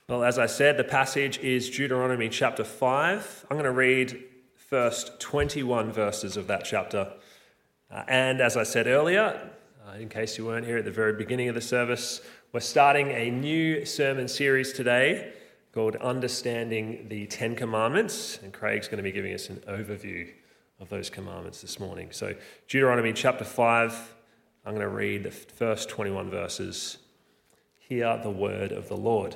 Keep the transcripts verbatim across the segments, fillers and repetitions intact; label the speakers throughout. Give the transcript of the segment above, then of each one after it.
Speaker 1: Well, as I said, the passage is Deuteronomy chapter five. I'm going to read first twenty-one verses of that chapter. Uh, and as I said earlier, uh, in case you weren't here at the very beginning of the service, we're starting a new sermon series today called Understanding the Ten Commandments. And Craig's going to be giving us an overview of those commandments this morning. So Deuteronomy chapter five, I'm going to read the first twenty-one verses. Hear the word of the Lord.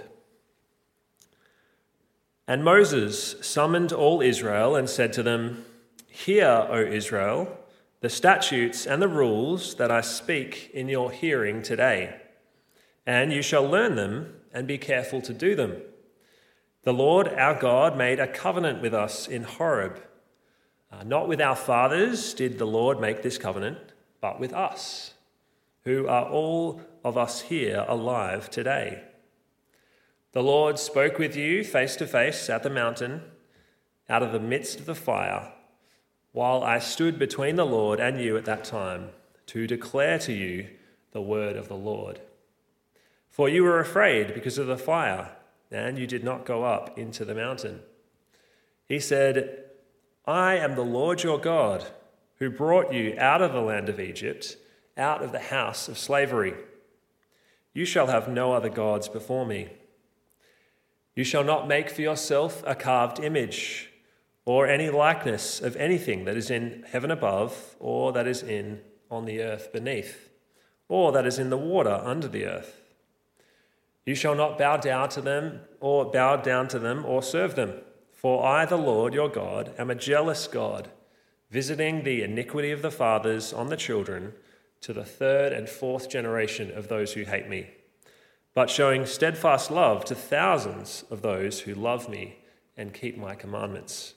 Speaker 1: And Moses summoned all Israel and said to them, "Hear, O Israel, the statutes and the rules that I speak in your hearing today, and you shall learn them and be careful to do them. The Lord our God made a covenant with us in Horeb. Uh, not with our fathers did the Lord make this covenant, but with us, who are all of us here alive today. The Lord spoke with you face to face at the mountain, out of the midst of the fire, while I stood between the Lord and you at that time, to declare to you the word of the Lord. For you were afraid because of the fire, and you did not go up into the mountain. He said, I am the Lord your God, who brought you out of the land of Egypt, out of the house of slavery. You shall have no other gods before me. You shall not make for yourself a carved image, or any likeness of anything that is in heaven above, or that is in on the earth beneath, or that is in the water under the earth. You shall not bow down to them, or bow down to them, or serve them. For I, the Lord your God, am a jealous God, visiting the iniquity of the fathers on the children to the third and fourth generation of those who hate me, but showing steadfast love to thousands of those who love me and keep my commandments.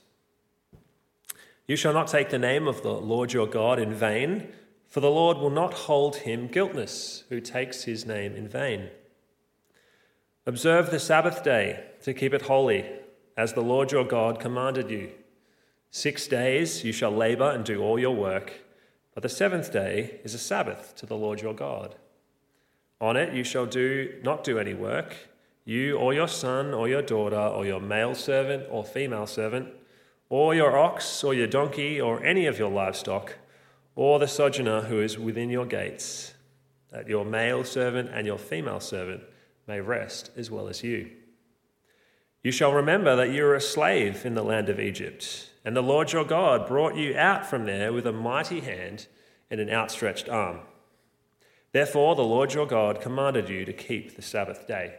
Speaker 1: You shall not take the name of the Lord your God in vain, for the Lord will not hold him guiltless who takes his name in vain. Observe the Sabbath day to keep it holy, as the Lord your God commanded you. Six days you shall labor and do all your work, but the seventh day is a Sabbath to the Lord your God. On it you shall do not do any work, you or your son or your daughter or your male servant or female servant, or your ox or your donkey or any of your livestock, or the sojourner who is within your gates, that your male servant and your female servant may rest as well as you. You shall remember that you were a slave in the land of Egypt, and the Lord your God brought you out from there with a mighty hand and an outstretched arm. Therefore, the Lord your God commanded you to keep the Sabbath day.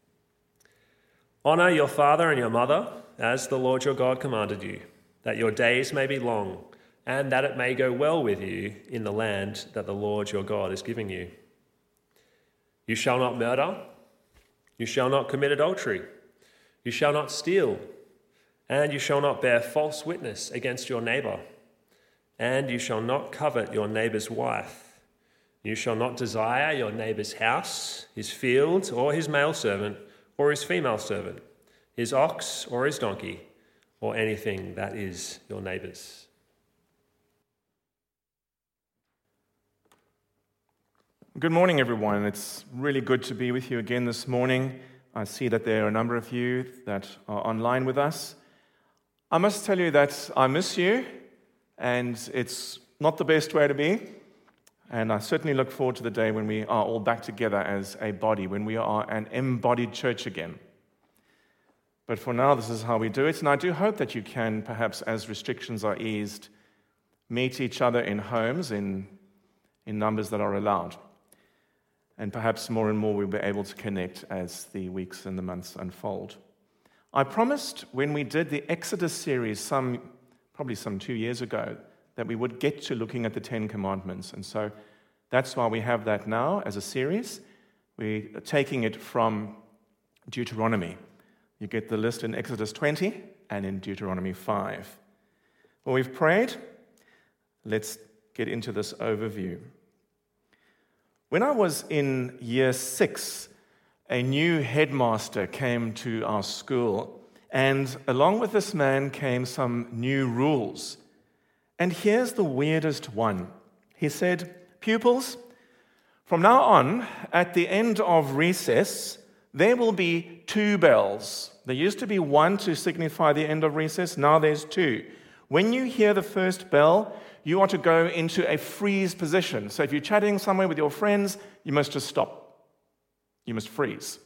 Speaker 1: Honor your father and your mother, as the Lord your God commanded you, that your days may be long, and that it may go well with you in the land that the Lord your God is giving you. You shall not murder. You shall not commit adultery. You shall not steal. And you shall not bear false witness against your neighbor. And you shall not covet your neighbor's wife. You shall not desire your neighbor's house, his field, or his male servant, or his female servant, his ox or his donkey, or anything that is your neighbor's.
Speaker 2: Good morning, everyone. It's really good to be with you again this morning. I see that there are a number of you that are online with us. I must tell you that I miss you, and it's not the best way to be. And I certainly look forward to the day when we are all back together as a body, when we are an embodied church again. But for now, this is how we do it. And I do hope that you can, perhaps as restrictions are eased, meet each other in homes in, in numbers that are allowed. And perhaps more and more we'll be able to connect as the weeks and the months unfold. I promised when we did the Exodus series, some probably some two years ago, that we would get to looking at the Ten Commandments. And so that's why we have that now as a series. We're taking it from Deuteronomy. You get the list in Exodus twenty and in Deuteronomy five. Well, we've prayed. Let's get into this overview. When I was in year six, a new headmaster came to our school, and along with this man came some new rules. And here's the weirdest one. He said, "Pupils, from now on, at the end of recess, there will be two bells. There used to be one to signify the end of recess. Now there's two. When you hear the first bell, you are to go into a freeze position. So if you're chatting somewhere with your friends, you must just stop. You must freeze.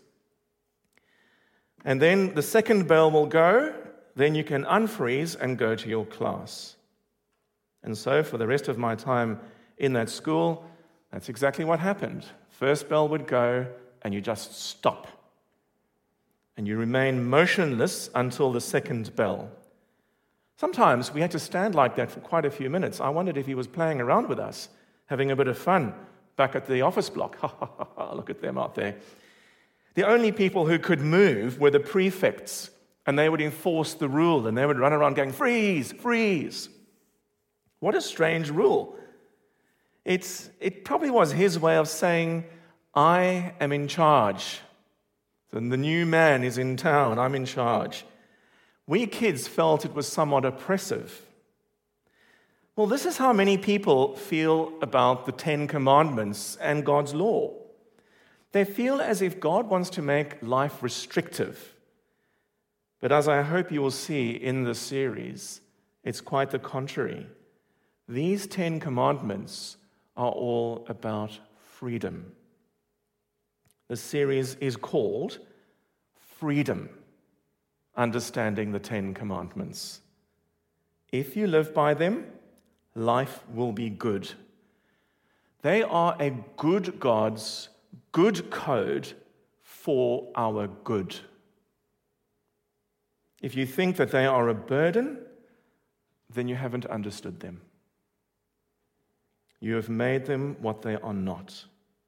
Speaker 2: And then the second bell will go. Then you can unfreeze and go to your class. And so for the rest of my time in that school, that's exactly what happened. First bell would go, and you just stop. And you remain motionless until the second bell. Sometimes we had to stand like that for quite a few minutes. I wondered if he was playing around with us, having a bit of fun back at the office block. Ha, ha, ha, ha, look at them out there. The only people who could move were the prefects, and they would enforce the rule, and they would run around going, freeze, freeze. What a strange rule. It's, it probably was his way of saying, I am in charge. And the new man is in town, I'm in charge. We kids felt it was somewhat oppressive. Well, this is how many people feel about the Ten Commandments and God's law. They feel as if God wants to make life restrictive. But as I hope you will see in this series, it's quite the contrary. These Ten Commandments are all about freedom. The series is called Freedom, Understanding the Ten Commandments. If you live by them, life will be good. They are a good God's good code for our good. If you think that they are a burden, then you haven't understood them. You have made them what they are not.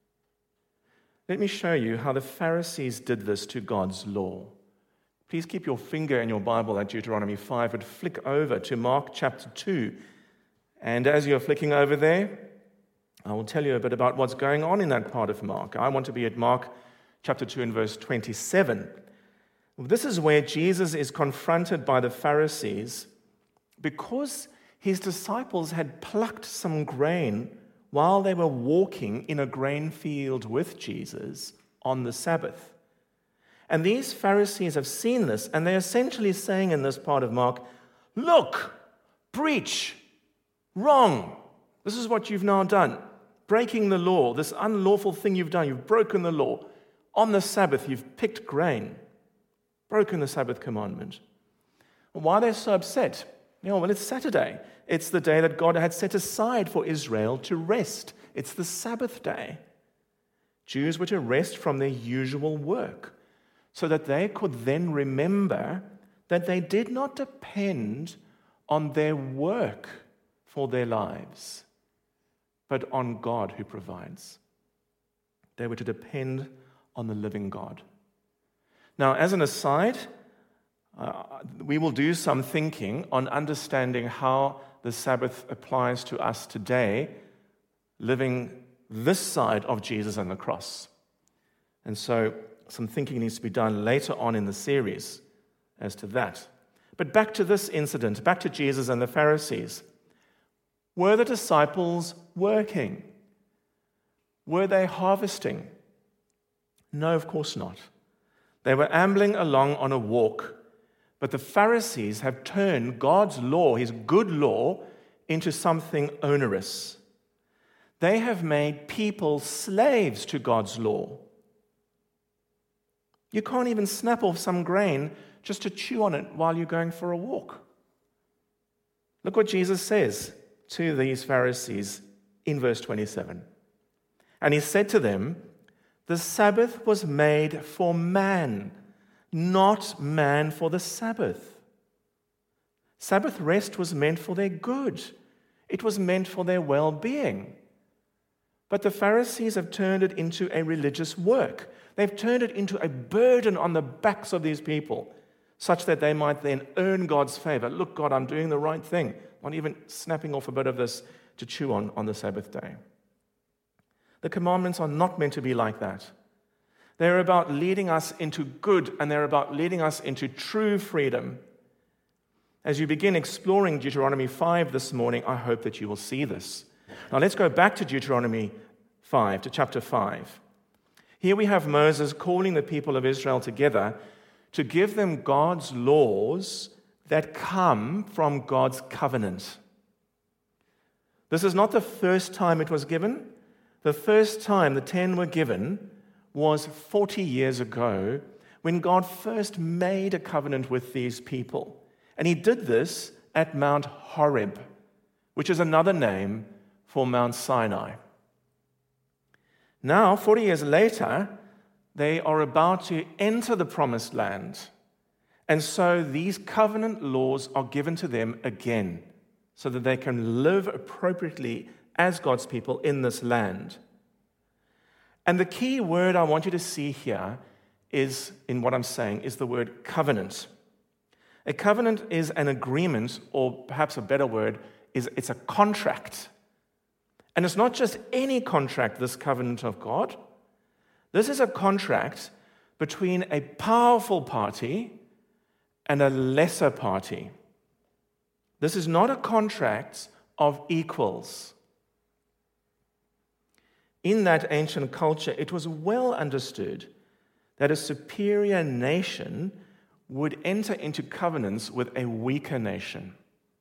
Speaker 2: Let me show you how the Pharisees did this to God's law. Please keep your finger in your Bible at Deuteronomy five, but flick over to Mark chapter two. And as you're flicking over there, I will tell you a bit about what's going on in that part of Mark. I want to be at Mark chapter two and verse twenty-seven. This is where Jesus is confronted by the Pharisees because his disciples had plucked some grain while they were walking in a grain field with Jesus on the Sabbath. And these Pharisees have seen this, and they're essentially saying in this part of Mark, look, preach, wrong. This is what you've now done. Breaking the law, this unlawful thing you've done, you've broken the law. On the Sabbath, you've picked grain, broken the Sabbath commandment. Why are they so upset? You know, well, it's Saturday. It's the day that God had set aside for Israel to rest. It's the Sabbath day. Jews were to rest from their usual work so that they could then remember that they did not depend on their work for their lives, but on God who provides. They were to depend on the living God. Now, as an aside, uh, we will do some thinking on understanding how the Sabbath applies to us today, living this side of Jesus and the cross. And so some thinking needs to be done later on in the series as to that. But back to this incident, back to Jesus and the Pharisees. Were the disciples working? Were they harvesting? No, of course not. They were ambling along on a walk, but the Pharisees have turned God's law, his good law, into something onerous. They have made people slaves to God's law. You can't even snap off some grain just to chew on it while you're going for a walk. Look what Jesus says to these Pharisees in verse twenty-seven. And he said to them, the Sabbath was made for man, not man for the Sabbath. Sabbath rest was meant for their good. It was meant for their well-being. But the Pharisees have turned it into a religious work. They've turned it into a burden on the backs of these people, such that they might then earn God's favor. Look, God, I'm doing the right thing. Not even snapping off a bit of this to chew on on the Sabbath day. The commandments are not meant to be like that. They're about leading us into good, and they're about leading us into true freedom. As you begin exploring Deuteronomy five this morning, I hope that you will see this. Now let's go back to Deuteronomy five, to chapter five. Here we have Moses calling the people of Israel together to give them God's laws that come from God's covenant. This is not the first time it was given. The first time the ten were given was forty years ago when God first made a covenant with these people. And he did this at Mount Horeb, which is another name for Mount Sinai. Now, forty years later, they are about to enter the promised land. And so these covenant laws are given to them again so that they can live appropriately as God's people in this land. And the key word I want you to see here is, in what I'm saying, is the word covenant. A covenant is an agreement, or perhaps a better word, is it's a contract. And it's not just any contract, this covenant of God. This is a contract between a powerful party and a lesser party. This is not a contract of equals. In that ancient culture, it was well understood that a superior nation would enter into covenants with a weaker nation.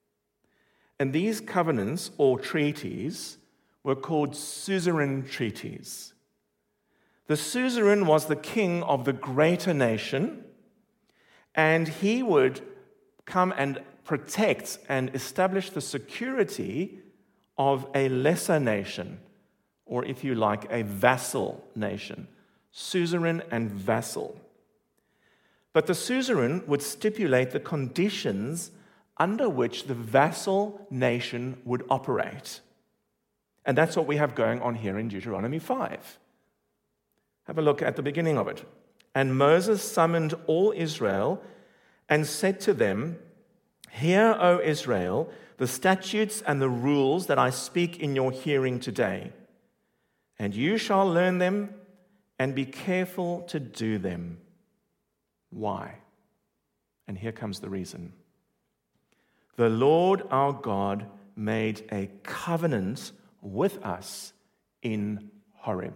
Speaker 2: And these covenants or treaties were called suzerain treaties. The suzerain was the king of the greater nation, and he would come and protect and establish the security of a lesser nation, or if you like, a vassal nation. Suzerain and vassal. But the suzerain would stipulate the conditions under which the vassal nation would operate. And that's what we have going on here in Deuteronomy five. Have a look at the beginning of it. And Moses summoned all Israel and said to them, "Hear, O Israel, the statutes and the rules that I speak in your hearing today. And you shall learn them and be careful to do them." Why? And here comes the reason. The Lord our God made a covenant with us in Horeb.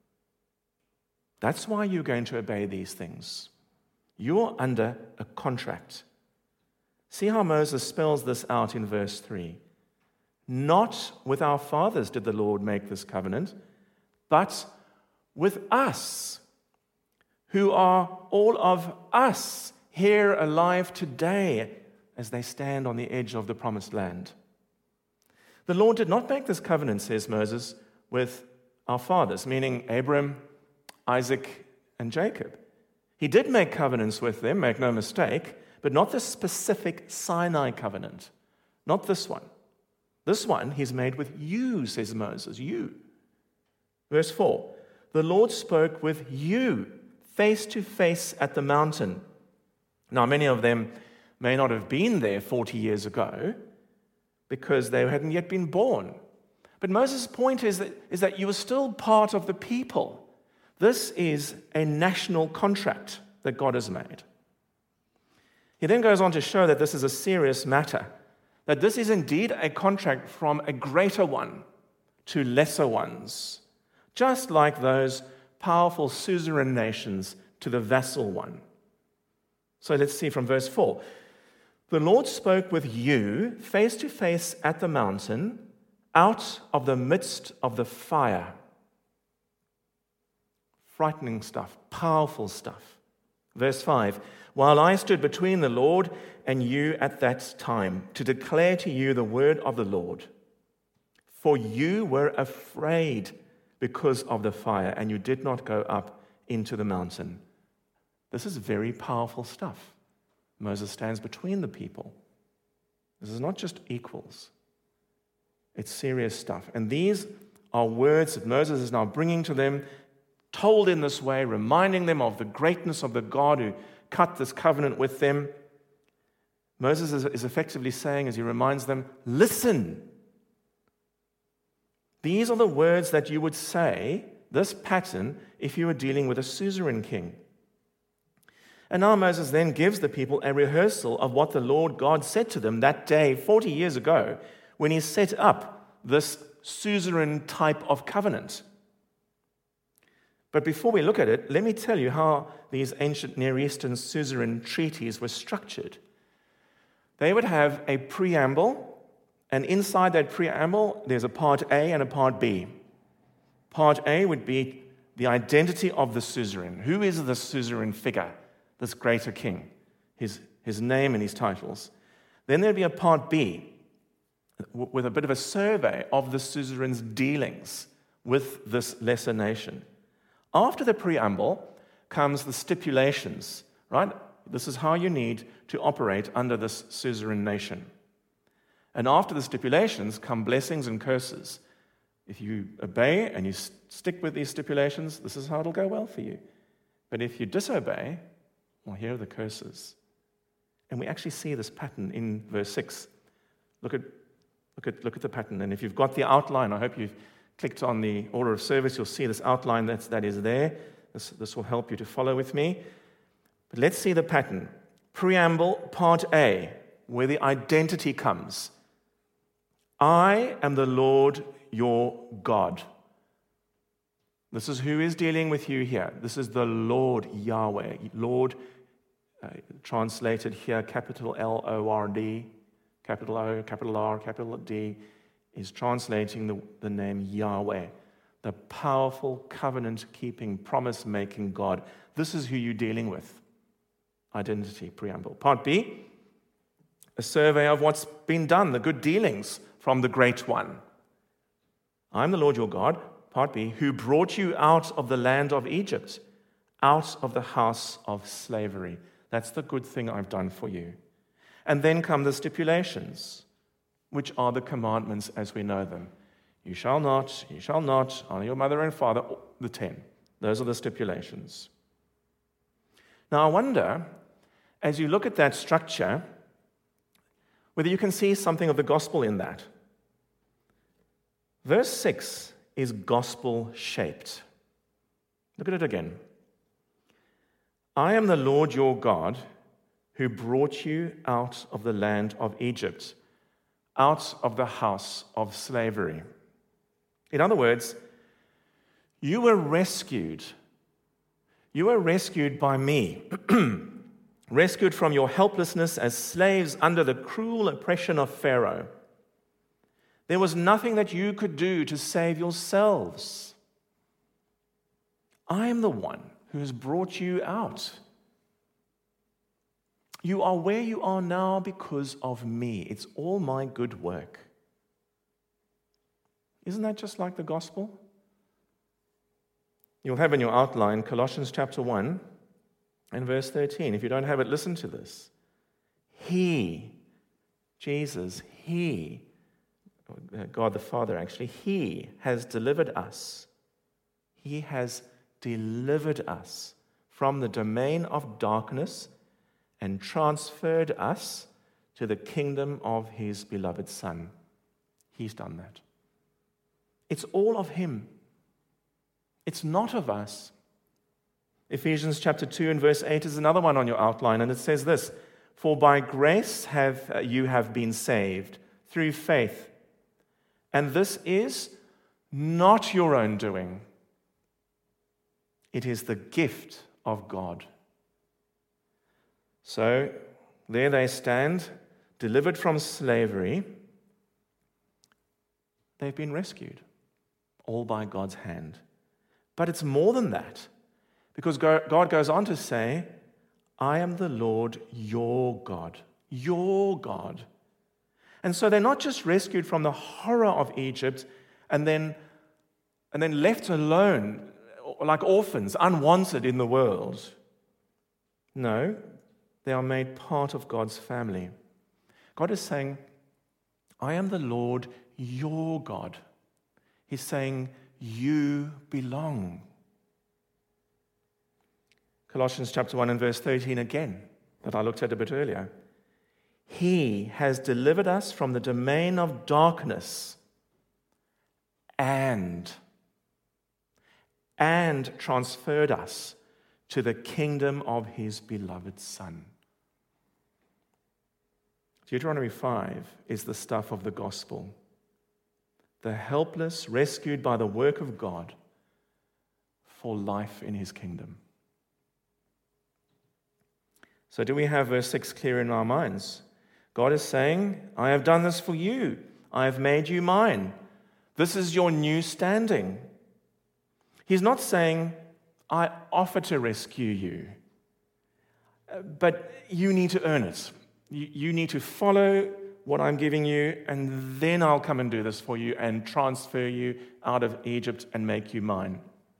Speaker 2: That's why you're going to obey these things. You're under a contract. See how Moses spells this out in verse three. Not with our fathers did the Lord make this covenant, but with us, who are all of us here alive today as they stand on the edge of the promised land. The Lord did not make this covenant, says Moses, with our fathers, meaning Abram, Isaac, and Jacob. He did make covenants with them, make no mistake, but not the specific Sinai covenant. Not this one. This one he's made with you, says Moses, you. Verse four, the Lord spoke with you face to face at the mountain. Now, many of them may not have been there forty years ago because they hadn't yet been born. But Moses' point is that, is that you are still part of the people. This is a national contract that God has made. He then goes on to show that this is a serious matter, that this is indeed a contract from a greater one to lesser ones, just like those powerful suzerain nations to the vassal one. So let's see from verse four. The Lord spoke with you face to face at the mountain, out of the midst of the fire. Frightening stuff, powerful stuff. Verse five, while I stood between the Lord and you at that time to declare to you the word of the Lord. For you were afraid because of the fire, and you did not go up into the mountain. This is very powerful stuff. Moses stands between the people. This is not just equals. It's serious stuff. And these are words that Moses is now bringing to them, told in this way, reminding them of the greatness of the God who cut this covenant with them. Moses is effectively saying, as he reminds them, listen. These are the words that you would say, this pattern, if you were dealing with a suzerain king. And now Moses then gives the people a rehearsal of what the Lord God said to them that day, forty years ago, when he set up this suzerain type of covenant. But before we look at it, let me tell you how these ancient Near Eastern suzerain treaties were structured. They would have a preamble, and inside that preamble, there's a part A and a part B. Part A would be the identity of the suzerain. Who is the suzerain figure, this greater king? His, his name and his titles. Then there'd be a part B with a bit of a survey of the suzerain's dealings with this lesser nation. After the preamble comes the stipulations, right? This is how you need to operate under this suzerain nation. And after the stipulations come blessings and curses. If you obey and you stick with these stipulations, this is how it'll go well for you. But if you disobey, well, here are the curses. And we actually see this pattern in verse six. Look at, look at, look at the pattern. And if you've got the outline, I hope you've clicked on the order of service, you'll see this outline that's, that is there. This, this will help you to follow with me. But let's see the pattern. Preamble, part A, where the identity comes. I am the Lord your God. This is who is dealing with you here. This is the Lord Yahweh. Lord, uh, translated here, capital L O R D, capital O, capital R, capital D, is translating the, the name Yahweh, the powerful, covenant-keeping, promise-making God. This is who you're dealing with. Identity, preamble. Part B, a survey of what's been done, the good dealings from the Great One. I'm the Lord your God, part B, who brought you out of the land of Egypt, out of the house of slavery. That's the good thing I've done for you. And then come the stipulations, which are the commandments as we know them. You shall not, you shall not, honor your mother and father, the ten. Those are the stipulations. Now I wonder, as you look at that structure, whether you can see something of the gospel in that. Verse six is gospel-shaped. Look at it again. I am the Lord your God who brought you out of the land of Egypt, out of the house of slavery. In other words, you were rescued. You were rescued by me, rescued from your helplessness as slaves under the cruel oppression of Pharaoh. There was nothing that you could do to save yourselves. I am the one who has brought you out. You are where you are now because of me. It's all my good work. Isn't that just like the gospel? You'll have in your outline Colossians chapter one and verse thirteen. If you don't have it, listen to this. He, Jesus, He, God the Father actually, He has delivered us. He has delivered us from the domain of darkness and transferred us to the kingdom of His beloved Son. He's done that. It's all of Him. It's not of us. Ephesians chapter two and verse eight is another one on your outline, and it says this, for by grace have uh, you have been saved through faith, and this is not your own doing. It is the gift of God. So there they stand, delivered from slavery. They've been rescued, all by God's hand. But it's more than that, because God goes on to say, I am the Lord your God, your God. And so they're not just rescued from the horror of Egypt and then, and then left alone like orphans, unwanted in the world. No, they are made part of God's family. God is saying, I am the Lord your God. He's saying, you belong. Colossians chapter one and verse thirteen again, that I looked at a bit earlier. He has delivered us from the domain of darkness and, and transferred us to the kingdom of His beloved Son. Deuteronomy five is the stuff of the gospel. The helpless rescued by the work of God, for life in his kingdom. So do we have verse six clear in our minds? God is saying, I have done this for you. I have made you mine. This is your new standing. He's not saying, I offer to rescue you, but you need to earn it. You, you need to follow what I'm giving you, and then I'll come and do this for you and transfer you out of Egypt and make you mine.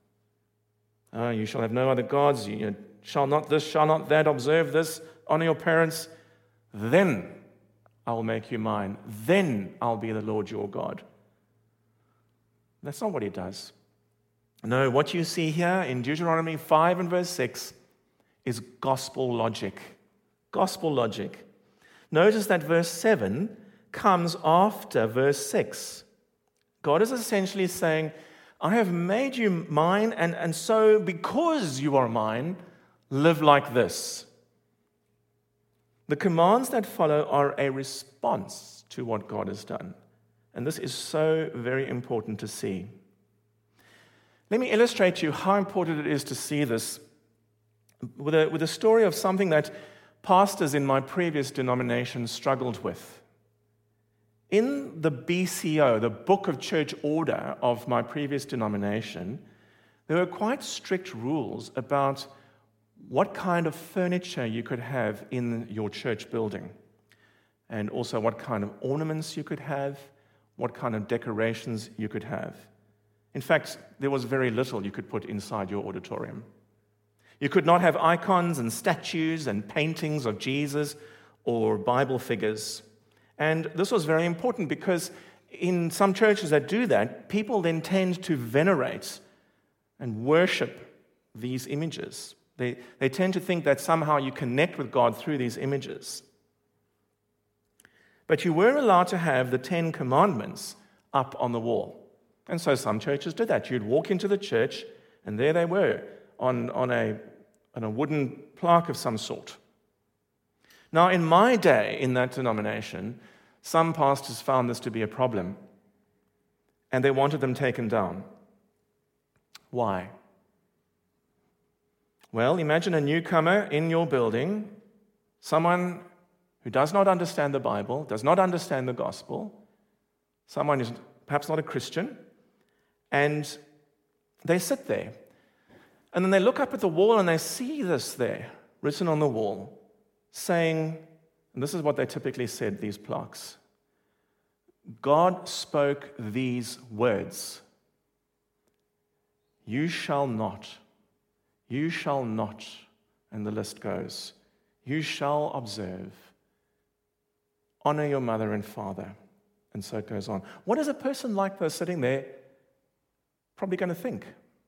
Speaker 2: Uh, you shall have no other gods. You shall not this, shall not that. Observe this. Honor your parents. Then I will make you mine. Then I'll be the Lord your God. That's not what he does. No, what you see here in Deuteronomy five and verse six is gospel logic. Gospel logic. Notice that verse seven comes after verse six. God is essentially saying, I have made you mine, and, and so because you are mine, live like this. The commands that follow are a response to what God has done. And this is so very important to see. Let me illustrate to you how important it is to see this with a, with a story of something that pastors in my previous denomination struggled with. In the B C O, the Book of Church Order of my previous denomination, there were quite strict rules about what kind of furniture you could have in your church building, and also what kind of ornaments you could have, what kind of decorations you could have. In fact, there was very little you could put inside your auditorium. You could not have icons and statues and paintings of Jesus or Bible figures. And this was very important because in some churches that do that, people then tend to venerate and worship these images. They, they tend to think that somehow you connect with God through these images. But you were allowed to have the Ten Commandments up on the wall. And so some churches did that. You'd walk into the church, and there they were on, on, a, on a wooden plaque of some sort. Now, in my day in that denomination, some pastors found this to be a problem, and they wanted them taken down. Why? Well, imagine a newcomer in your building, someone who does not understand the Bible, does not understand the gospel, someone who's perhaps not a Christian, and they sit there. And then they look up at the wall and they see this there, written on the wall, saying, and this is what they typically said, these plaques, God spoke these words, you shall not, you shall not, and the list goes, you shall observe, honor your mother and father, and so it goes on. What is a person like this sitting there probably going to think?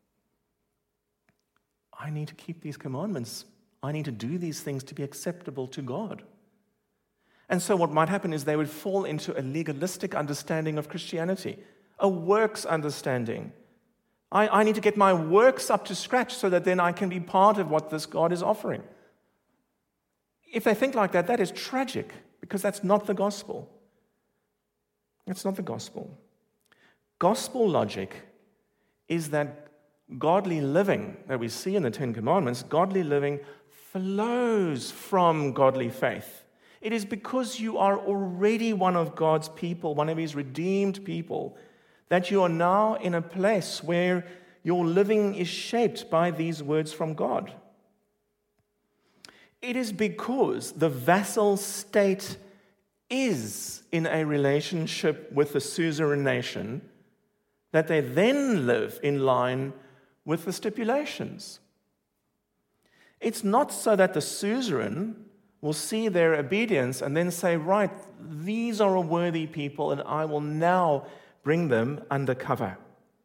Speaker 2: I need to keep these commandments. I need to do these things to be acceptable to God. And so what might happen is they would fall into a legalistic understanding of Christianity, a works understanding. I, I need to get my works up to scratch so that then I can be part of what this God is offering. If they think like that, that is tragic, because that's not the gospel. It's not the gospel. Gospel logic is that godly living that we see in the Ten Commandments, godly living flows from godly faith. It is because you are already one of God's people, one of his redeemed people, that you are now in a place where your living is shaped by these words from God. It is because the vassal state is in a relationship with the suzerain nation that they then live in line with the stipulations. It's not so that the suzerain will see their obedience and then say, right, these are a worthy people and I will now bring them under cover.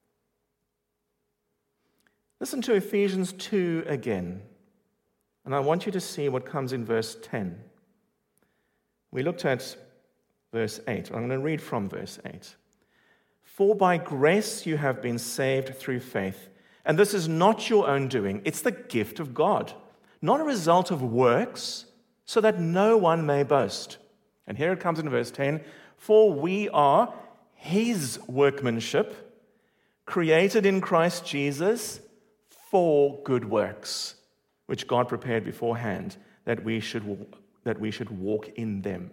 Speaker 2: Listen to Ephesians two again, and I want you to see what comes in verse ten. We looked at verse eight. I'm going to read from verse eight. For by grace you have been saved through faith, and this is not your own doing, it's the gift of God, not a result of works, so that no one may boast. And here it comes in verse ten, for we are his workmanship, created in Christ Jesus for good works, which God prepared beforehand, that we should, that we should walk in them.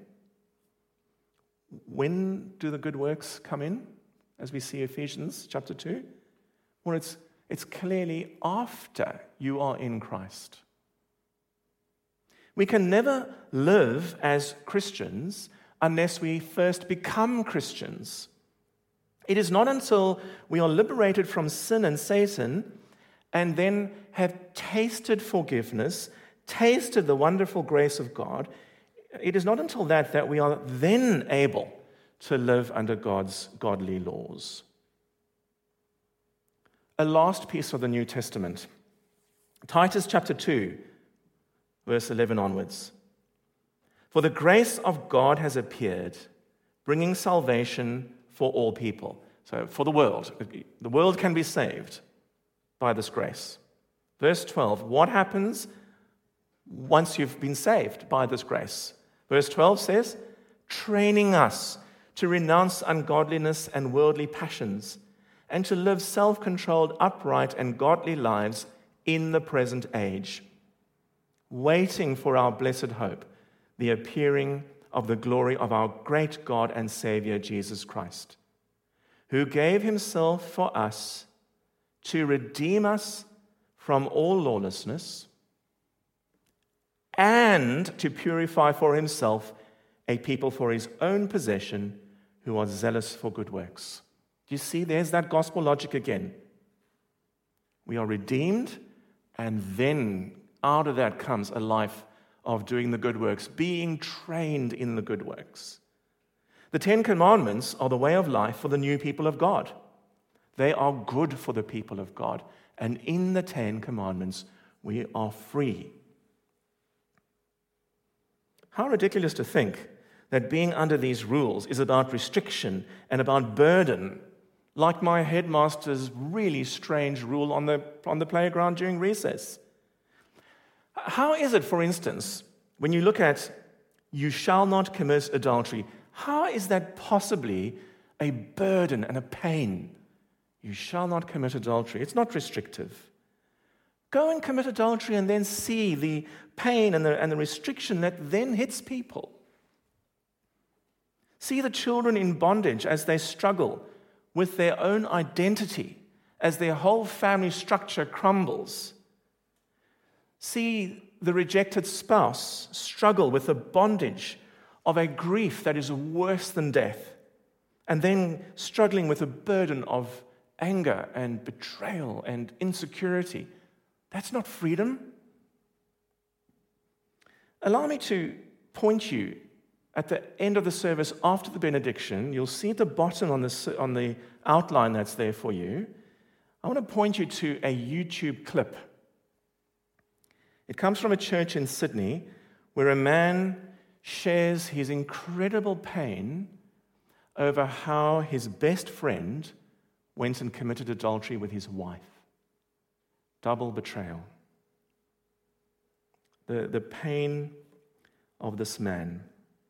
Speaker 2: When do the good works come in, as we see Ephesians chapter two? Well, it's, it's clearly after you are in Christ. We can never live as Christians unless we first become Christians. It is not until we are liberated from sin and Satan and then have tasted forgiveness, tasted the wonderful grace of God, it is not until that that we are then able to live under God's godly laws. A last piece of the New Testament. Titus chapter two, verse eleven onwards. For the grace of God has appeared, bringing salvation for all people. So for the world. The world can be saved by this grace. Verse twelve, what happens once you've been saved by this grace? Verse twelve says, training us to renounce ungodliness and worldly passions, and to live self-controlled, upright, and godly lives in the present age, waiting for our blessed hope, the appearing of the glory of our great God and Savior, Jesus Christ, who gave himself for us to redeem us from all lawlessness and to purify for himself a people for his own possession who are zealous for good works. Do you see? There's that gospel logic again. We are redeemed, and then out of that comes a life of doing the good works, being trained in the good works. The Ten Commandments are the way of life for the new people of God. They are good for the people of God. And in the Ten Commandments, we are free. How ridiculous to think that being under these rules is about restriction and about burden, like my headmaster's really strange rule on the, on the playground during recess. How is it, for instance, when you look at you shall not commit adultery, how is that possibly a burden and a pain? You shall not commit adultery. It's not restrictive. Go and commit adultery and then see the pain and the, and the restriction that then hits people. See the children in bondage as they struggle with their own identity, as their whole family structure crumbles. See the rejected spouse struggle with the bondage of a grief that is worse than death, and then struggling with a burden of anger and betrayal and insecurity. That's not freedom. Allow me to point you at the end of the service after the benediction. You'll see at the bottom on the, on the outline that's there for you, I want to point you to a YouTube clip. It comes from a church in Sydney where a man shares his incredible pain over how his best friend went and committed adultery with his wife. Double betrayal. The, the pain of this man,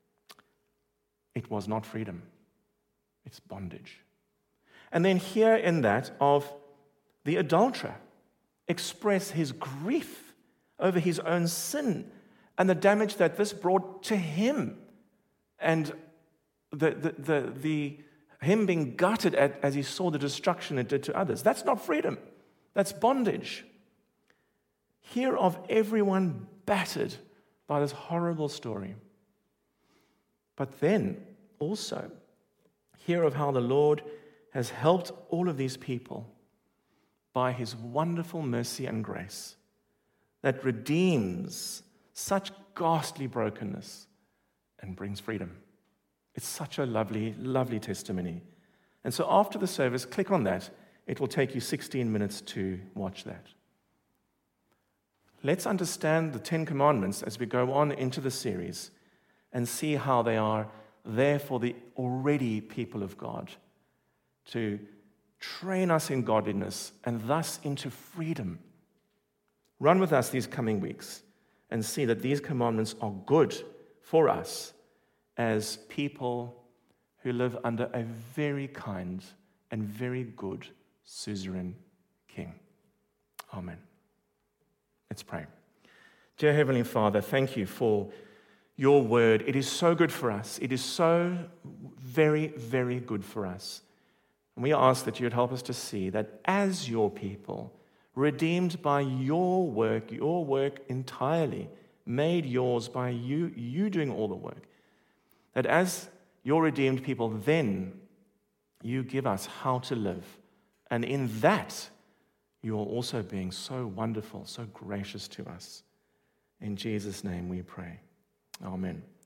Speaker 2: it was not freedom. It's bondage. And then here in that of the adulterer express his grief over his own sin and the damage that this brought to him, and the, the, the, the him being gutted at, as he saw the destruction it did to others. That's not freedom. That's bondage. Hear of everyone battered by this horrible story. But then also hear of how the Lord has helped all of these people by his wonderful mercy and grace that redeems such ghastly brokenness and brings freedom. It's such a lovely, lovely testimony. And so after the service, click on that. It will take you sixteen minutes to watch that. Let's understand the Ten Commandments as we go on into the series and see how they are there for the already people of God to train us in godliness and thus into freedom. Run with us these coming weeks and see that these commandments are good for us as people who live under a very kind and very good suzerain king. Amen. Let's pray. Dear Heavenly Father, thank you for your word. It is so good for us. It is so very, very good for us. And we ask that you would help us to see that as your people, redeemed by your work, your work entirely, made yours by you, you doing all the work, that as your redeemed people, then you give us how to live. And in that, you are also being so wonderful, so gracious to us. In Jesus' name we pray. Amen.